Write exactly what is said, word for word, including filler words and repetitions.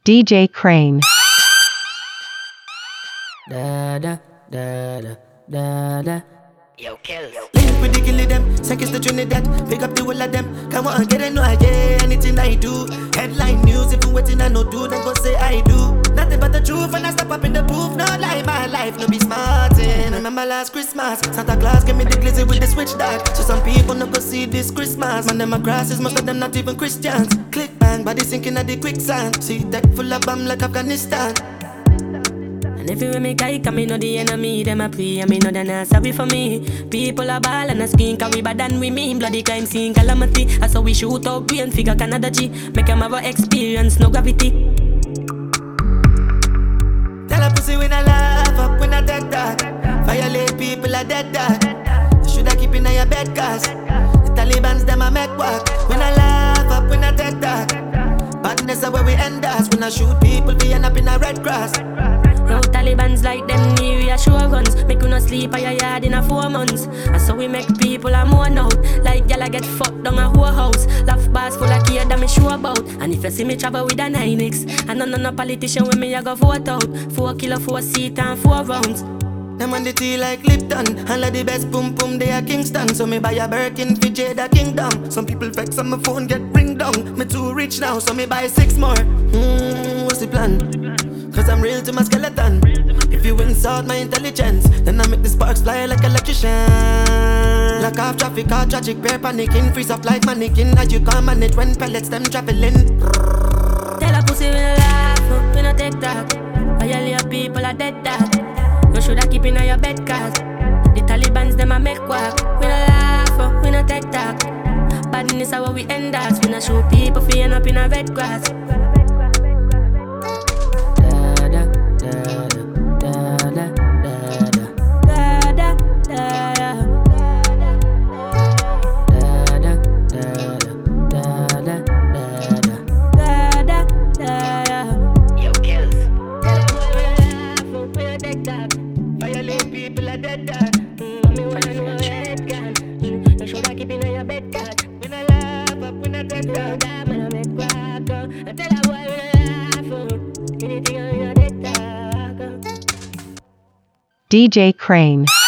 D J Crane. Da da da da da da. Yo, kills. Link with the kill them, seconds to Trinidad. Pick up the whole of them. Come on, get a no idea. Anything I do. Headline news, if you waiting, I no do. Then go say I do. Nothing but the truth, and I step up in the booth. No lie, my life, no be smartin'. Remember last Christmas, Santa Claus gave me the glizzy with the switch dog. So some people no go see this Christmas. Man, them a grasses, most of them not even Christians. Click bang, body sinking at the quicksand. See tech full of bomb like Afghanistan. And everywhere me guy come, me know the enemy, them a pray, and me know they not sorry for me. People are ball and a skin, cause we bad than we mean. Bloody crime scene, calamity. That's how we shoot out brain, figure Canada G. Make them have a experience, no gravity. Tell a pussy when I laugh up, when I dead dog. Violate people are dead dog. You shoulda keep in your bed, cause the Taliban's them a make work. When I laugh up, when I dead dog. Badness is where we end us. When I shoot people, we end up in a red grass. Yo, Taliban's like them near reassurance. Make you no sleep at your yard in a four months. That's how we make people a mourn out. Like y'all get fucked down a whole house. Laugh bars full of kid that me sure about. And if you see me travel with a nine X, and none of no politician with me I go vote out. Four kilo, four seat and four rounds. Them on the tea like Lipton. And like the best boom boom they are Kingston. So me buy a Birkin for Jada Kingdom. Some people vex on my phone get ring down. Me too rich now so me buy six more. Hmm, what's the plan? Cause I'm real to my skeleton. If you insult my intelligence, then I make the sparks fly like electrician. Lock off traffic, all tragic, bear panicking. Freeze up like mannequin. As you can't manage when pellets them traveling. Tell a pussy we no laugh, we no take that. Violate people are dead that. You shoulda keep in your bed, cause the Taliban's them a make work. We no laugh, we no take that. Badness is how we end us. We no show people fi end up in a red grass. D J Crane.